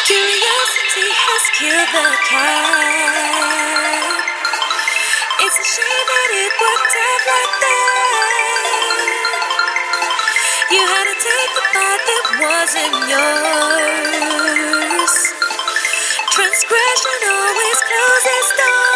Curiosity has killed the cat. It's a shame that it worked out like that. You had to take the path that wasn't yours. Transgression always closes doors.